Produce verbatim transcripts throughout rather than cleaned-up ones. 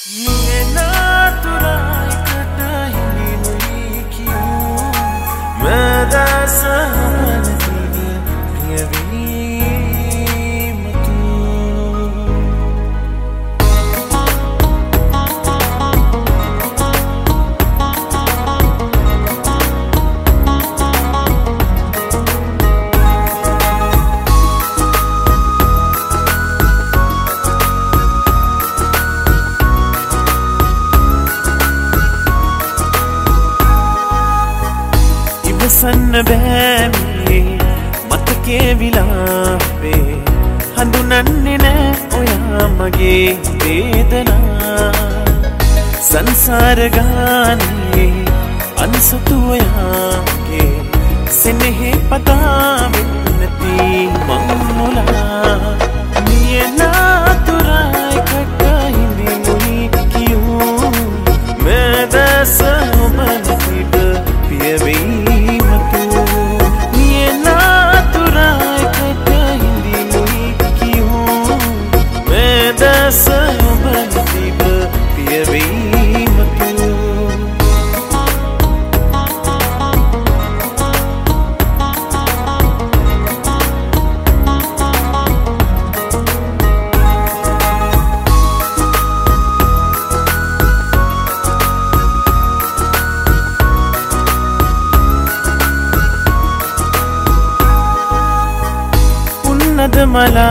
සන්න බෑමේ මතකේ විලාපේ හඳුනන්නේ නෑ ඔයා මගේ වේදනා සංසාර ගානේ අන්සතු ඔයාගේ සෙනෙහි පතා වෙන්නති මං මුලා නියනාතුරයි කටහිඳි මුනි කියූ මෑදස ඔබන තිබ පියවෙයි मला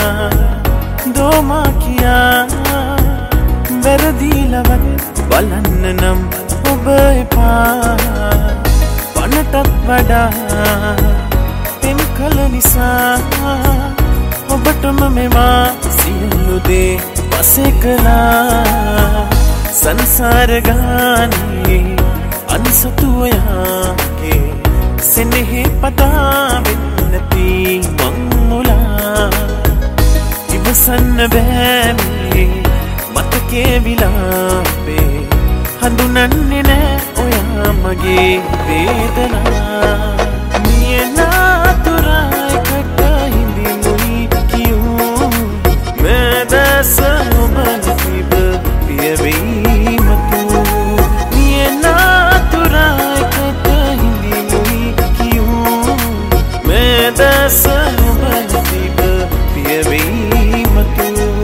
दोमा किया වැරදි ලවද බලන්න නම් ඔබ එපා පනටත් වඩා පෙම් කල නිසා ඔබටම මෙවා සියලු දේ පසේ කළා සංසාර ගානේ අන්සතු ඔයාගේ සෙනෙහි පතා වෙන්නති මං මුලා ඉවසන්න බෑමේ මතකේ විලාපේ හඳුනන්නේ නෑ ඔයා මගේ වේදනා නියනාතුරයි කටහිඳි මුනි කියූ මෑදස ඔබන තිබ පියවෙයි මතු නියනාතුරයි කටහිඳි මුනි කියූ මෑදස ඔබන තිබ පියවෙයි මතු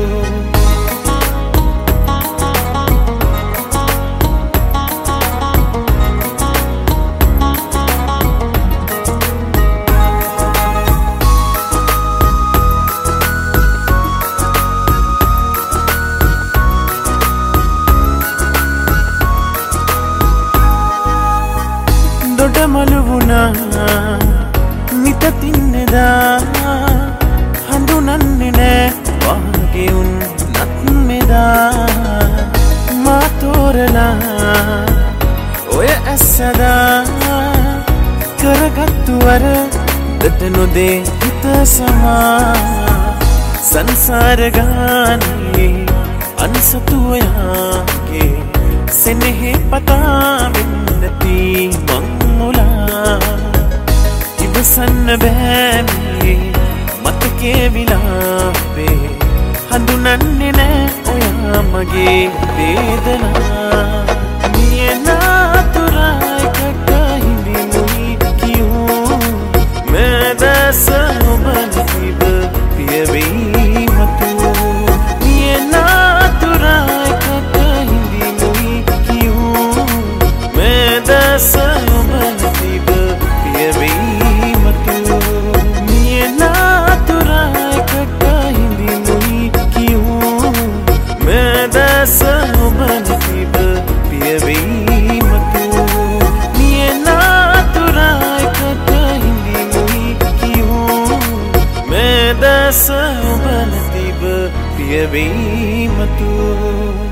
දොඩමළුවුණා මිතතින්නෙදා හඳුනන්නේ නෑ වාගේ උන් නත් මෙදා මා තෝරලා ඔය ඇස්සදා කරගත්තු වර දත නොදේ හිත සමා සංසාර ගානේ අන්සතු ඔයාගේ සෙනෙහි පතා වෙන්නති මං මුලා ඉවසන්න බෑමේ මතකේ විලාපේ හඳුනන්නේ නෑ ඔයා මගේ වේදනා නියනාතුරයි කටහිඳි මුනි කියූ මෑදස ඔබන තිබ පියවෙයි මතු නියනාතුරයි කටහිඳි මුනි කියූ මෑදස ඔබන තිබ පියවෙයි මතු නියනාතුරයි කටහිඳි මුනි කියූ මෑදස ඔබන තිබ පියවෙයි මතු නියනාතුරයි කටහිඳි මුනි කියූ මෑදස ඔබන තිබ පියවෙයි මතු